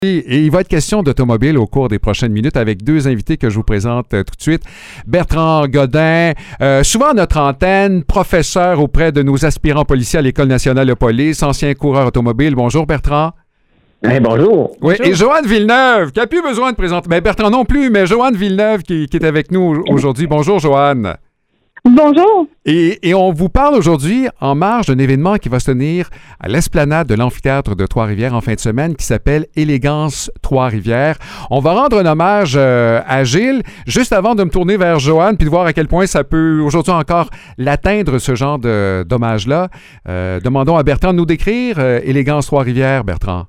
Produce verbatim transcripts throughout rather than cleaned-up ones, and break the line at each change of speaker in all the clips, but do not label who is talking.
Et il va être question d'automobile au cours des prochaines minutes avec deux invités que je vous présente euh, tout de suite. Bertrand Godin, euh, souvent à notre antenne, professeur auprès de nos aspirants policiers à l'École nationale de police, ancien coureur automobile. Bonjour Bertrand.
Hey, bonjour.
Oui,
bonjour.
Et Joanne Villeneuve, qui n'a plus besoin de présenter. Mais Bertrand non plus, mais Joanne Villeneuve qui, qui est avec nous aujourd'hui. Bonjour Joanne.
Bonjour.
Et, et on vous parle aujourd'hui en marge d'un événement qui va se tenir à l'esplanade de l'amphithéâtre de Trois-Rivières en fin de semaine qui s'appelle Élégance Trois-Rivières. On va rendre un hommage euh, à Gilles. Juste avant de me tourner vers Joanne puis de voir à quel point ça peut aujourd'hui encore l'atteindre, ce genre de, d'hommage-là, euh, demandons à Bertrand de nous décrire euh, Élégance Trois-Rivières, Bertrand.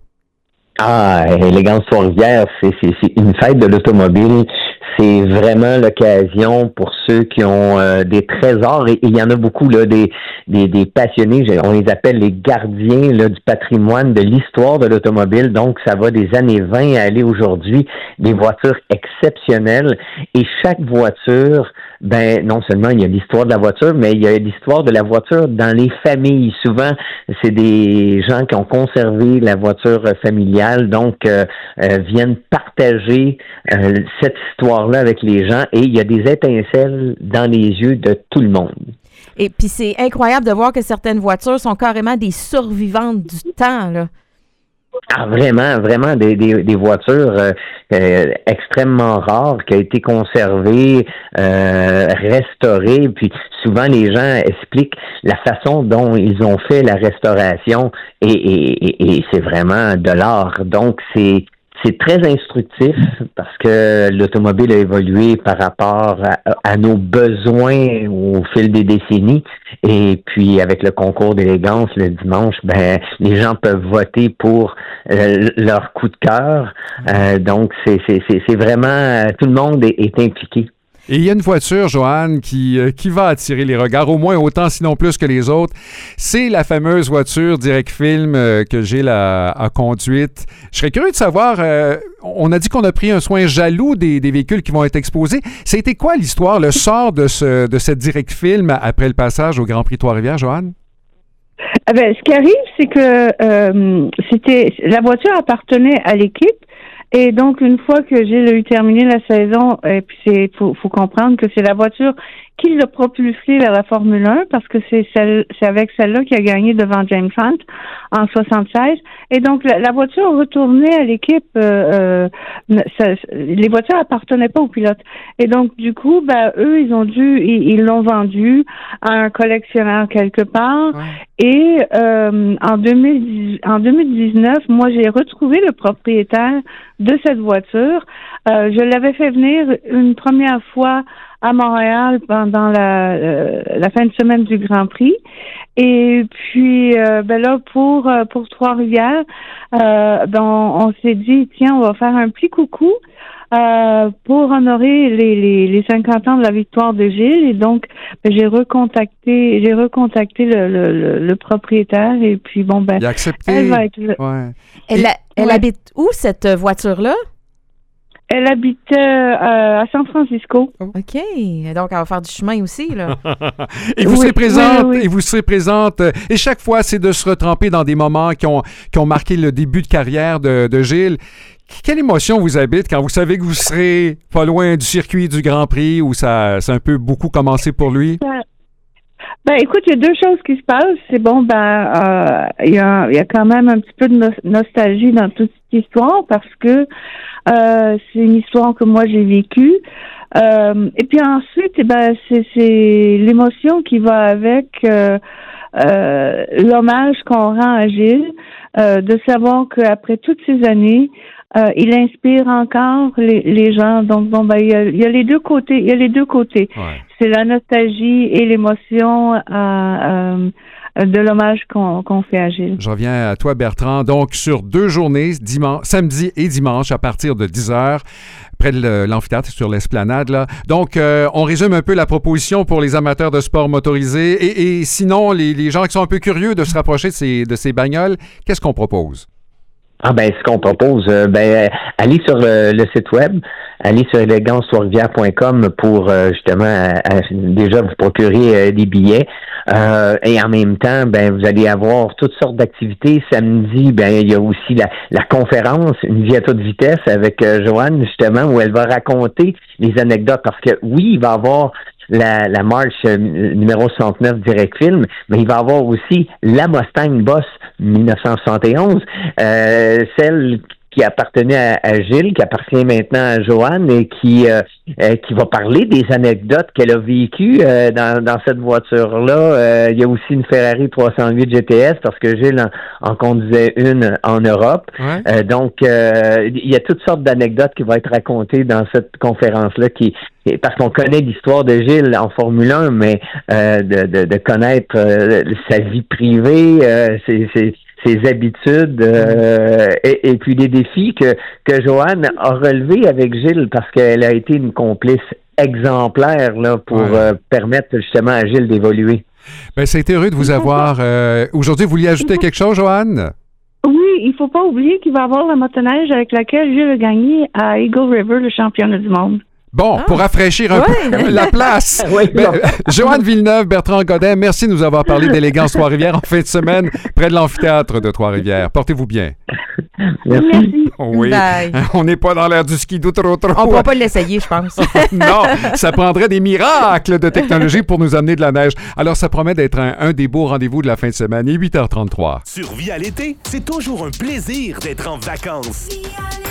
Ah, Élégance Trois-Rivières, c'est, c'est, c'est une fête de l'automobile. C'est vraiment l'occasion pour ceux qui ont euh, des trésors, et il y en a beaucoup, là, des, des, des passionnés, on les appelle les gardiens là, du patrimoine, de l'histoire de l'automobile. Donc, ça va des années vingt à aller aujourd'hui, des voitures exceptionnelles. Et chaque voiture, ben non seulement il y a l'histoire de la voiture, mais il y a l'histoire de la voiture dans les familles. Souvent, c'est des gens qui ont conservé la voiture familiale, donc euh, euh, viennent partager euh, cette histoire-là avec les gens, et il y a des étincelles dans les yeux de tout le monde.
Et puis c'est incroyable de voir que certaines voitures sont carrément des survivantes du temps, là.
Ah, vraiment, vraiment des, des, des voitures euh, euh, extrêmement rares qui ont été conservées, euh, restaurées, puis souvent les gens expliquent la façon dont ils ont fait la restauration, et, et, et, et c'est vraiment de l'art. Donc c'est C'est très instructif parce que l'automobile a évolué par rapport à, à nos besoins au fil des décennies. Et puis, avec le concours d'élégance le dimanche, ben les gens peuvent voter pour euh, leur coup de cœur. Euh, donc, c'est, c'est, c'est, c'est vraiment... Tout le monde est, est impliqué.
Et il y a une voiture, Joanne, qui, euh, qui va attirer les regards, au moins autant, sinon plus que les autres. C'est la fameuse voiture Direct Film euh, que Gilles a, a conduite. Je serais curieux de savoir, euh, on a dit qu'on a pris un soin jaloux des, des véhicules qui vont être exposés. C'était quoi l'histoire, le sort de, ce, de cette Direct Film après le passage au Grand Prix Trois-Rivières, Joanne?
Eh bien, ce qui arrive, c'est que euh, c'était la voiture appartenait à l'équipe. Et donc, une fois que Gilles a eu terminé la saison, et puis c'est faut, faut comprendre que c'est la voiture qui l'a propulsé vers la Formule un, parce que c'est celle, c'est avec celle-là qu'il a gagné devant James Hunt en soixante-seize. Et donc, la, la voiture retournait à l'équipe. Euh, euh, ça, les voitures appartenaient pas aux pilotes. Et donc, du coup, ben eux, ils ont dû, ils, ils l'ont vendu à un collectionneur quelque part. Ouais. Et euh, en deux mille dix, en deux mille dix-neuf, moi, j'ai retrouvé le propriétaire de cette voiture. Euh, je l'avais fait venir une première fois à Montréal pendant la, euh, la fin de semaine du Grand Prix. Et puis, euh, ben là, pour euh, pour Trois-Rivières, euh, ben on, on s'est dit, tiens, on va faire un petit coucou euh, pour honorer les, les, les cinquante ans de la victoire de Gilles. Et donc, ben, j'ai recontacté j'ai recontacté le, le, le, le propriétaire. Et puis, bon, ben,
il a accepté.
Elle va être...
Ouais.
Elle, a, elle
ouais.
habite où, cette voiture-là?
Elle habitait euh, à San Francisco.
OK. Donc, elle va faire du chemin aussi, là.
et vous
oui,
serez présente,
oui, oui.
et vous serez présente. Et chaque fois, c'est de se retremper dans des moments qui ont, qui ont marqué le début de carrière de, de Gilles. Quelle émotion vous habite quand vous savez que vous serez pas loin du circuit du Grand Prix où ça, ça a un peu beaucoup commencé pour lui?
Ben, ben écoute, il y a deux choses qui se passent. C'est bon, ben, euh, il y a, il y a quand même un petit peu de no- nostalgie dans toute cette histoire parce que Euh, c'est une histoire que moi j'ai vécue. Euh, et puis ensuite, eh ben, c'est, c'est l'émotion qui va avec euh, euh, l'hommage qu'on rend à Gilles, euh, de savoir qu'après toutes ces années, euh, il inspire encore les, les gens. Donc bon, ben il y a, il y a les deux côtés. Il y a les deux côtés. Ouais. C'est la nostalgie et l'émotion. Euh, euh, de l'hommage qu'on, qu'on fait à Gilles.
Je reviens à toi, Bertrand. Donc, sur deux journées, dimanche, samedi et dimanche, à partir de dix heures, près de l'amphithéâtre, sur l'esplanade, là. Donc, euh, on résume un peu la proposition pour les amateurs de sport motorisé. Et, et sinon, les, les gens qui sont un peu curieux de se rapprocher de ces, de ces bagnoles, qu'est-ce qu'on propose?
Ah ben ce qu'on propose, euh, ben allez sur le, le site web, allez sur élégance trois rivières point com pour euh, justement à, à, déjà vous procurer euh, des billets. Euh, et en même temps, ben vous allez avoir toutes sortes d'activités. Samedi, ben il y a aussi la, la conférence, une vie à toute vitesse avec euh, Joanne, justement, où elle va raconter les anecdotes. Parce que oui, il va y avoir la, la marche euh, numéro soixante-neuf Direct Film, mais il va y avoir aussi la Mustang Boss dix-neuf cent soixante et onze, euh, celle qui appartenait à, à Gilles, qui appartient maintenant à Joanne et qui euh, euh, qui va parler des anecdotes qu'elle a vécues euh, dans, dans cette voiture-là. Euh, il y a aussi une Ferrari trois cent huit G T S parce que Gilles en, en conduisait une en Europe. Ouais. Euh, donc, euh, il y a toutes sortes d'anecdotes qui vont être racontées dans cette conférence-là qui parce qu'on connaît l'histoire de Gilles en Formule un, mais euh, de, de, de connaître euh, sa vie privée, euh, c'est, c'est ses habitudes euh, et, et puis les défis que, que Joanne a relevés avec Gilles parce qu'elle a été une complice exemplaire là, pour ouais. euh, permettre justement à Gilles d'évoluer.
Bien, ça a été heureux de vous avoir. Euh, aujourd'hui, vous vouliez ajouter quelque chose, Joanne?
Oui, il ne faut pas oublier qu'il va y avoir la motoneige avec laquelle Gilles a gagné à Eagle River le championnat du monde.
Bon, ah. pour rafraîchir un ouais. peu la place. oui, ben, Joanne Villeneuve, Bertrand Godin, merci de nous avoir parlé d'Élégance Trois-Rivières en fin de semaine près de l'amphithéâtre de Trois-Rivières. Portez-vous bien.
Merci.
Oui,
Bye.
On n'est pas dans l'air du ski d'où trop trop.
On ne pourra pas l'essayer, je pense.
Non, ça prendrait des miracles de technologie pour nous amener de la neige. Alors, ça promet d'être un, un des beaux rendez-vous de la fin de semaine. Il est huit heures trente-trois.
Sur Vie à l'été, c'est toujours un plaisir d'être en vacances.